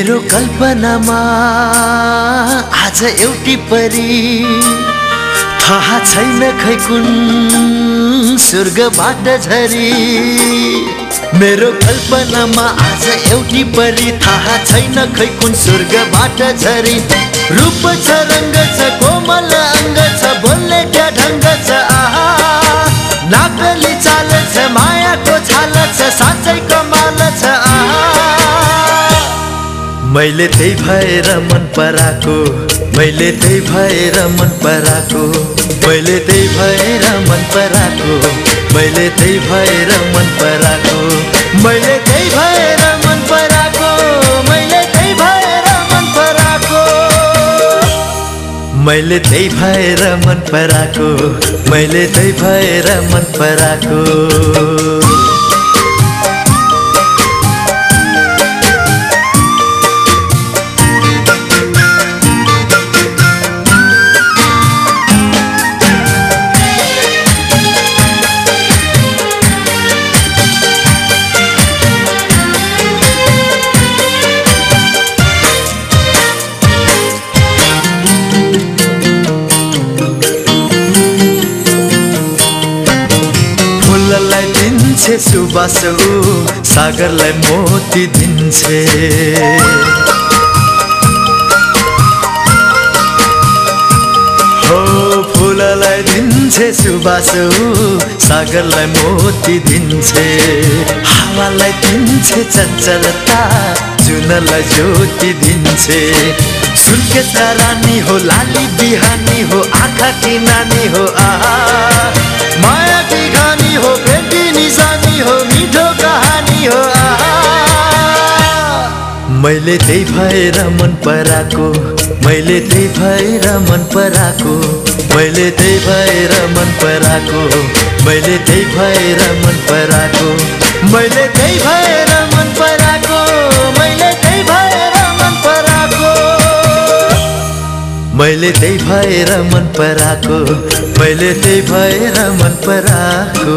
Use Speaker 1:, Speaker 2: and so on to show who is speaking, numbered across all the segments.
Speaker 1: मेरो कल्पनामा आज एउटी परी थाहा छैन खै कुन स्वर्गबाट झरी मेरो कल्पनामा आज एउटी परी थाहा छैन खै कुन स्वर्गबाट झरी रूप छ रंग छ कोमल अंग छ बोल्ने क्या ढंग छ आहा नागली चाल छ मायाको छाल छ साँच्चै कमाल छ आहा मैले त्यही भएर मन पराको मैले त्यही भएर मन पराको मैले त्यही भएर मन पराको मैले त्यही भएर मन पराको मैले त्यही भएर मन पराको मैले त्यही भएर मन पराको मैले त्यही भएर मन पराको मैले त्यही भएर मन पराको दिन्छे सुबास सागरलाई मोती दिन्छे हो फुललाई दिन्छे सुबास सागरलाई मोती दिन्छे हावालाई दिन्छे चञ्चलता जुनलाई ज्योति दिन्छे सुनकेशका रानी हो लाली बिहानी हो आँखा की नानी हो आहा माया की गानी हो बेटी निशानी हो मीठो कहानी हो आहा मैले त्यही भएर मन पराको मैले त्यही भएर मन पराको मैले त्यही भएर मन पराको मैले त्यही भएर मन पराको मैले त्यही भएर मन पराको मैले त्यही भएर मन पराको मैले त्यही भएर मन पराको मैले त्यही भएर मन पराको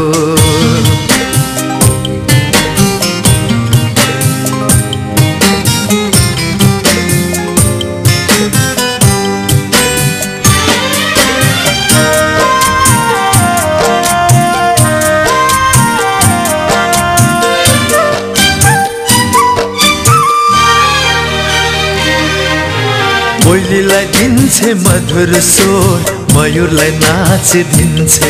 Speaker 1: कोइलीलाई दिन्छे मधुर स्वर मयूरलाई नाच दिन्छे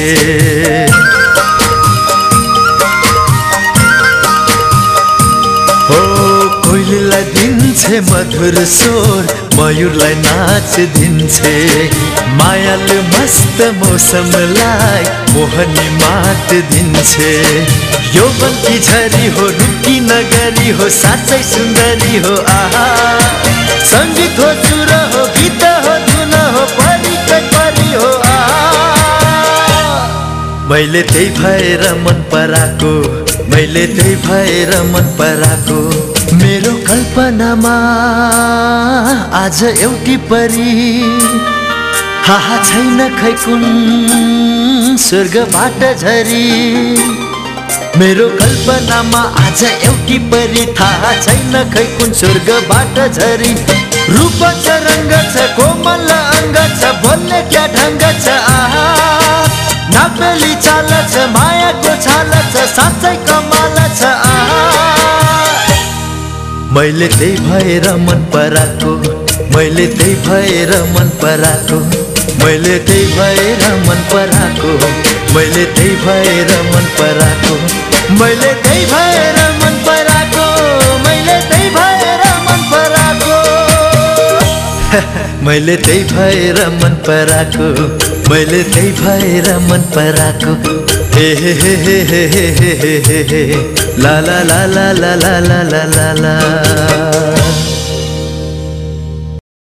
Speaker 1: हो कोइलीलाई दिन्छे मधुर स्वर मयूरलाई नाच दिन्छे मायालु मस्त मौसमलाई मोहनी मात दिन्छे यौवन की झरी हो रुकी नगरी हो साँच्चै सुन्दरी हो आहा संगीत हो सुर हो गीत हो धुन हो परी परी हो मैले त्यही भएर मन पराको मैले त्यही भएर मन पराको मेरो कल्पनामा आज एउटी परी थाहा छैन खै कुन स्वर्गबाट झरी मेरो कल्पनामा आज एउटी परी थाहा छैन खै कुन स्वर्गबाट झरी रूप छ रंग छ कोमल अंग छ बोल्ने क्या ढंग छ आहा नागली चाल छ मायाको छाल छ साँच्चै कमाल छ आहा मैले त्यही भएर मन पराको मैले त्यही भएर मन पराको मैले त्यही भएर मन पराको मैले त्यही भएर मन पराको मैले त्यही भएर मन पराको मैले त्यही भएर मन पराको मैले त्यही भएर मन पराको मैले त्यही भएर मन पराको हे हे हे हे हे हे हे हे ला ला ला ला ला ला ला ला ला